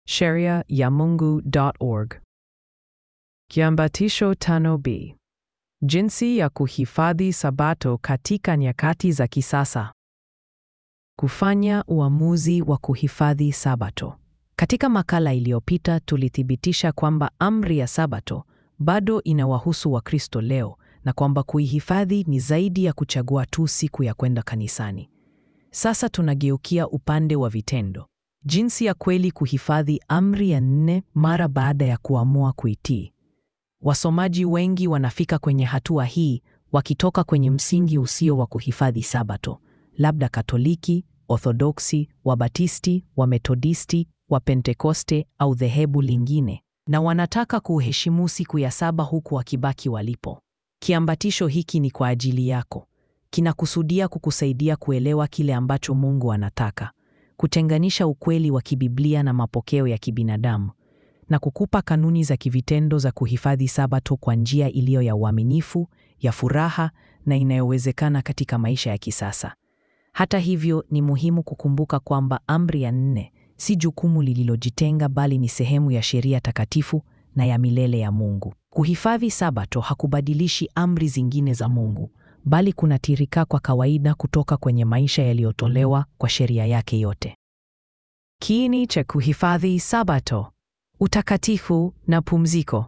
sheriayamungu.org. Kiambatisho 5b. Jinsi ya kuhifadhi Sabato katika nyakati za kisasa. Kufanya uamuzi wa kuhifadhi Sabato. Katika makala iliyopita tulithibitisha kwamba amri ya Sabato bado inawahusu Wakristo leo na kwamba kuihifadhi ni zaidi ya kuchagua tu siku ya kwenda kanisani. Sasa tunageukia upande wa vitendo. Jinsi ya kweli kuhifadhi amri ya 4 mara baada ya kuamua kuitii. Wasomaji wengi wanafika kwenye hatua hii wakitoka kwenye msingi usio wa kuhifadhi Sabato, labda Katoliki, Orthodoksi, Wabatisti, Wamethodisti, Wapentekoste au dhehebu lingine, na wanataka kuheshimu siku ya 7 huku wakibaki walipo. Kiambatisho hiki ni kwa ajili yako. Kinakusudia kukusaidia kuelewa kile ambacho Mungu anataka, kutenganisha ukweli wa kibiblia na mapokeo ya kibinadamu, na kukupa kanuni za kivitendo za kuhifadhi Sabato kwa njia iliyo ya uaminifu, ya furaha na inayowezekana katika maisha ya kisasa. Hata hivyo, ni muhimu kukumbuka kwamba amri ya 4 si jukumu lililojitenga, bali ni sehemu ya sheria takatifu na ya milele ya Mungu. Kuhifadhi Sabato hakubadilishi amri zingine za Mungu, bali kunatirika kwa kawaida kutoka kwenye maisha yaliyotolewa kwa sheria yake yote. Kiini cha kuhifadhi Sabato: utakatifu na pumziko.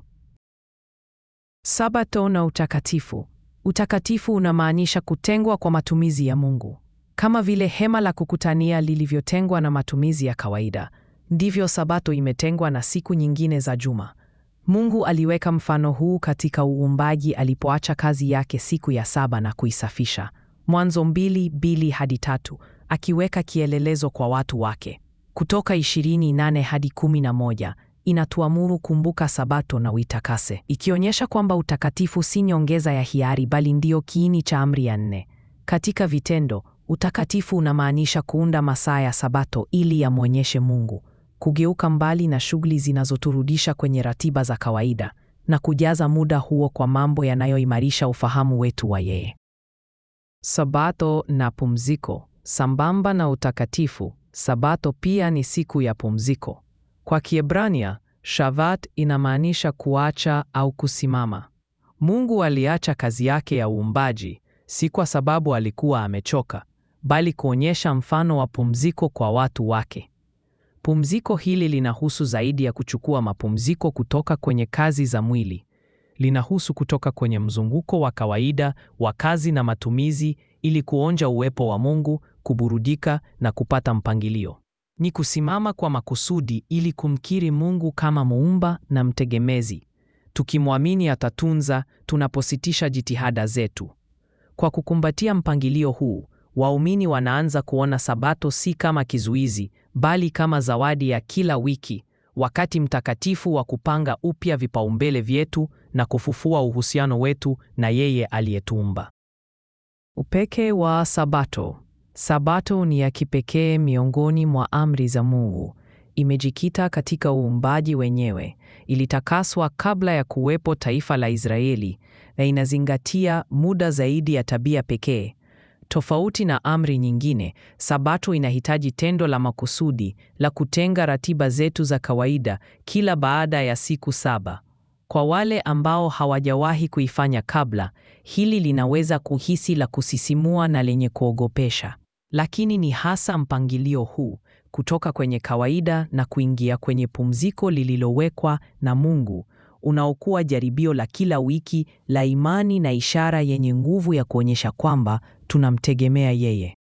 Sabato na utakatifu. Utakatifu unamaanisha kutengwa kwa matumizi ya Mungu. Kama vile hema la kukutania lilivyotengwa na matumizi ya kawaida, ndivyo Sabato imetengwa na siku nyingine za juma. Mungu aliweka mfano huu katika uumbaji alipoacha kazi yake siku ya 7 na kuisafisha. Mwanzo 2:2-3, akiweka kielelezo kwa watu wake. Kutoka 28-11 inatuamuru kumbuka Sabato na uitakase, ikionyesha kwamba utakatifu si nyongeza ya hiari bali ndio kiini cha amri ya 4. Katika vitendo, utakatifu unamaanisha kuunda masaa ya Sabato ili yamwonyeshe Mungu, kugeuka mbali na shughuli zinazoturudisha kwenye ratiba za kawaida na kujaza muda huo kwa mambo yanayoimarisha ufahamu wetu wa yeye. Sabato na pumziko. Sambamba na utakatifu, Sabato pia ni siku ya pumziko. Kwa Kiebrania, Shavat inamaanisha kuacha au kusimama. Mungu aliacha kazi yake ya uumbaji, si kwa sababu alikuwa amechoka, bali kuonyesha mfano wa pumziko kwa watu wake. Pumziko hili linahusu zaidi ya kuchukua mapumziko kutoka kwenye kazi za mwili. Linahusu kutoka kwenye mzunguko wa kawaida wa kazi na matumizi ili kuonja uwepo wa Mungu, kuburudika na kupata mpangilio. Ni kusimama kwa makusudi ili kumkiri Mungu kama muumba na mtegemezi. Tukimwamini atatunza tunapositisha jitihada zetu. Kwa kukumbatia mpangilio huu, waumini wanaanza kuona Sabato si kama kizuizi, bali kama zawadi ya kila wiki, wakati mtakatifu wa kupanga upya vipaumbele vyetu na kufufua uhusiano wetu na yeye aliyetuumba. Upekee wa Sabato. Sabato ni ya kipekee miongoni mwa amri za Mungu. Imejikita katika uumbaji wenyewe, ilitakaswa kabla ya kuwepo taifa la Israeli na inazingatia muda zaidi ya tabia pekee. Tofauti na amri nyingine, Sabato inahitaji tendo la makusudi la kutenga ratiba zetu za kawaida kila baada ya siku 7. Kwa wale ambao hawajawahi kuifanya kabla, hili linaweza kuhisi la kusisimua na lenye kuogopesha. Lakini ni hasa mpangilio huu, kutoka kwenye kawaida na kuingia kwenye pumziko lililowekwa na Mungu, unaokuwa jaribio la kila wiki la imani na ishara yenye nguvu ya kuonyesha kwamba tunamtegemea yeye.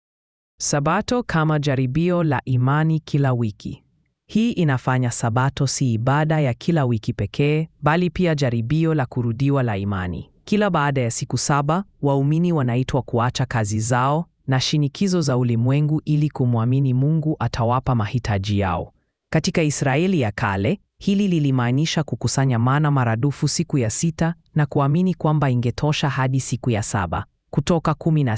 Sabato kama jaribio la imani kila wiki. Hii inafanya Sabato si ibada ya kila wiki pekee, bali pia jaribio la kurudiwa la imani. Kila baada ya siku 7, waumini wanaitwa kuacha kazi zao na shinikizo za ulimwengu ili kumwamini Mungu atawapa mahitaji yao. Katika Israeli ya kale, hili lilimaanisha kukusanya mana maradufu siku ya 6 na kuamini kwamba ingetosha hadi siku ya 7. Kutoka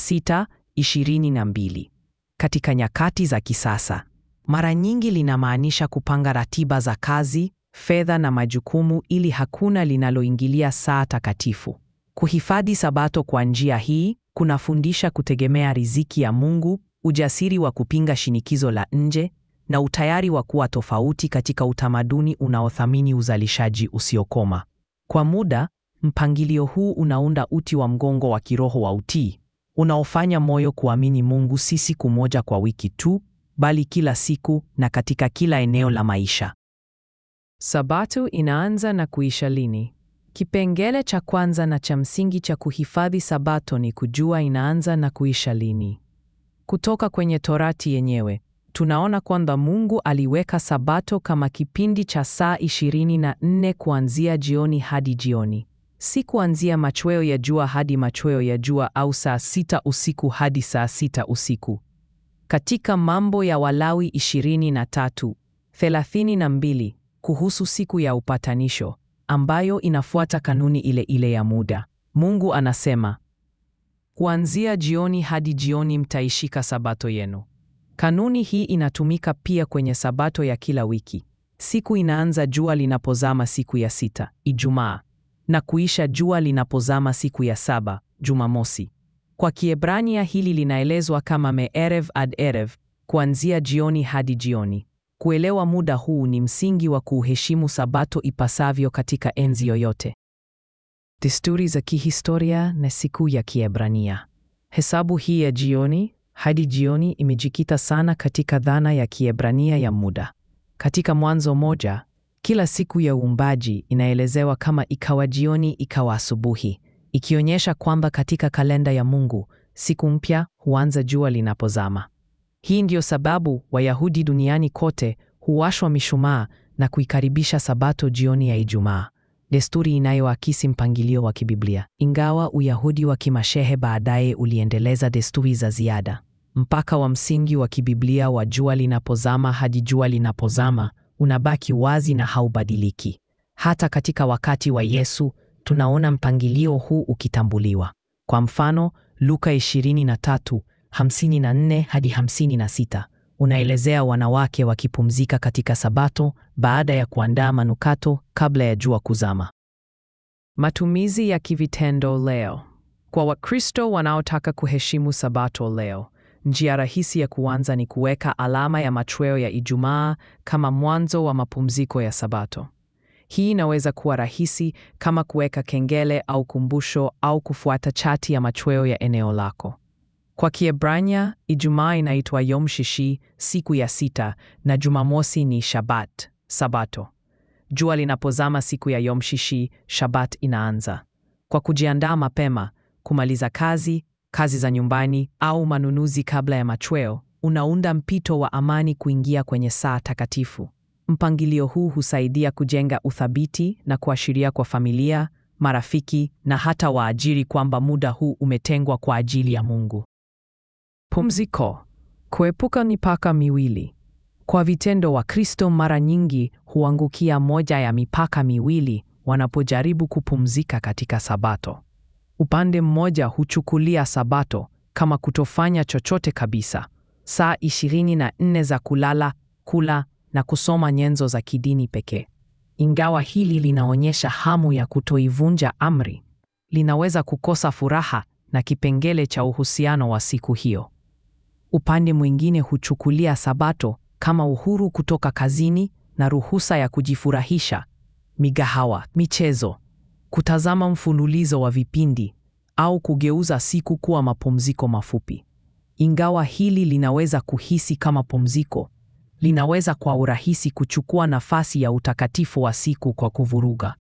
16:22. Katika nyakati za kisasa, mara nyingi linamaanisha kupanga ratiba za kazi, fedha na majukumu ili hakuna linaloingilia saa takatifu. Kuhifadhi Sabato kwa njia hii kunafundisha kutegemea riziki ya Mungu, ujasiri wa kupinga shinikizo la nje na utayari wa kuwa tofauti katika utamaduni unaothamini uzalishaji usiokoma. Kwa muda, mpangilio huu unaunda uti wa mgongo wa kiroho wa utii, unaofanya moyo kuamini Mungu si siku moja kwa wiki tu, bali kila siku na katika kila eneo la maisha. Sabato inaanza na kuisha lini? Kipengele cha kwanza na cha msingi cha kuhifadhi Sabato ni kujua inaanza na kuisha lini. Kutoka kwenye Torati yenyewe, tunaona kwamba Mungu aliweka Sabato kama kipindi cha saa 24 kuanzia jioni hadi jioni. Si kuanzia machweo ya jua hadi machweo ya jua au saa 6 usiku hadi saa 6 usiku. Katika Mambo ya Walawi 23:32 kuhusu siku ya upatanisho, ambayo inafuata kanuni ile ile ya muda, Mungu anasema, kuanzia jioni hadi jioni mtaishika Sabato yenu. Kanuni hii inatumika pia kwenye Sabato ya kila wiki. Siku inaanza jua linapozama siku ya 6, Ijumaa, na kuisha jua linapozama siku ya 7, Jumamosi. Kwa Kiebrania hili linaelezwa kama me'erev ad erev, kuanzia jioni hadi jioni. Kuelewa muda huu ni msingi wa kuheshimu Sabato ipasavyo katika enzi yoyote. Desturi za kihistoria na siku ya Kiebrania. Hesabu hii ya jioni hadi jioni imejikita sana katika dhana ya Kiebrania ya muda. Katika Mwanzo 1, kila siku ya uumbaji inaelezewa kama ikawa jioni ikawa asubuhi, ikionyesha kwamba katika kalenda ya Mungu, siku mpya huanza jua linapozama. Hii ndio sababu Wayahudi duniani kote huwashwa mishumaa na kuikaribisha Sabato jioni ya Ijumaa, desturi inayoakisi mpangilio wa kibiblia. Ingawa Uyahudi wa Kimashehe baadaye uliendeleza desturi za ziada, mpaka wa msingi wa kibiblia wa jua linapozama hadi jua linapozama unabaki wazi na haubadiliki. Hata katika wakati wa Yesu tunaona mpangilio huu ukitambuliwa. Kwa mfano, Luka 23:54 hadi 56 unaelezea wanawake wakipumzika katika Sabato baada ya kuandaa manukato kabla ya jua kuzama. Matumizi ya kivitendo leo. Kwa Wakristo wanaotaka kuheshimu Sabato leo, njia rahisi ya kuanza ni kuweka alama ya machweo ya Ijumaa kama mwanzo wa mapumziko ya Sabato. Hii inaweza kuwa rahisi kama kuweka kengele au kumbusho au kufuata chati ya machweo ya eneo lako. Kwa Kiebrania, Ijumaa inaitwa Yom Shishi, siku ya 6, na Jumamosi ni Shabbat, Sabato. Jua linapozama siku ya Yom Shishi, Shabbat inaanza. Kwa kujiandaa mapema, kumaliza kazi za nyumbani au manunuzi kabla ya machweo, unaunda mpito wa amani kuingia kwenye saa takatifu. Mpangilio huu husaidia kujenga uthabiti na kuashiria kwa familia, marafiki na hata waajiri kwamba muda huu umetengwa kwa ajili ya Mungu. Pumziko. Kuepuka mipaka miwili. Kwa vitendo, Wakristo mara nyingi huangukia moja ya mipaka miwili wanapojaribu kupumzika katika Sabato. Upande mmoja huchukulia Sabato kama kutofanya chochote kabisa, saa 24 za kulala, kula na kusoma nyenzo za kidini pekee. Ingawa hili linaonyesha hamu ya kutoivunja amri, linaweza kukosa furaha na kipengele cha uhusiano wa siku hiyo. Upande mwingine huchukulia Sabato kama uhuru kutoka kazini na ruhusa ya kujifurahisha, migahawa, michezo, kutazama mfululizo wa vipindi au kugeuza siku kuwa mapumziko mafupi. Ingawa hili linaweza kuhisi kama pumziko, linaweza kwa urahisi kuchukua nafasi ya utakatifu wa siku kwa kuvuruga.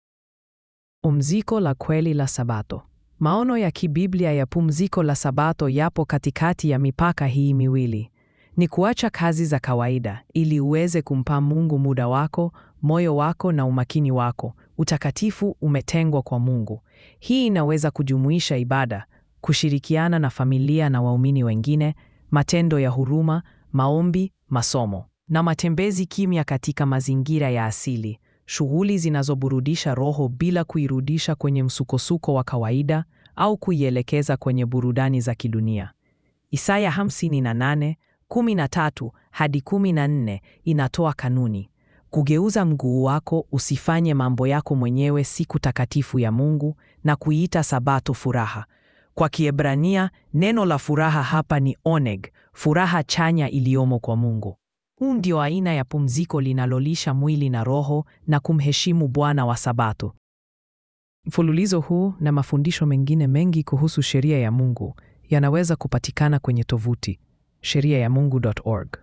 Pumziko la kweli la Sabato. Maono ya kibiblia ya pumziko la Sabato yapo katikati ya mipaka hii miwili. Ni kuacha kazi za kawaida ili uweze kumpa Mungu muda wako, moyo wako na umakini wako. Utakatifu umetengwa kwa Mungu. Hii inaweza kujumuisha ibada, kushirikiana na familia na waumini wengine, matendo ya huruma, maombi, masomo na matembezi kimya katika mazingira ya asili, shughuli zinazoburudisha roho bila kuirudisha kwenye msukosuko wa kawaida au kuielekeza kwenye burudani za kidunia. Isaya 58:13 hadi 14 inatoa kanuni: kugeuza mguu wako, usifanye mambo yako mwenyewe siku takatifu ya Mungu, na kuiita Sabato furaha. Kwa Kiebrania, neno la furaha hapa ni oneg, furaha chanya iliyomo kwa Mungu. Huu ndio aina ya pumziko linalolisha mwili na roho na kumheshimu Bwana wa Sabato. Mfululizo huu na mafundisho mengine mengi kuhusu sheria ya Mungu yanaweza kupatikana kwenye tovuti sheriayamungu.org.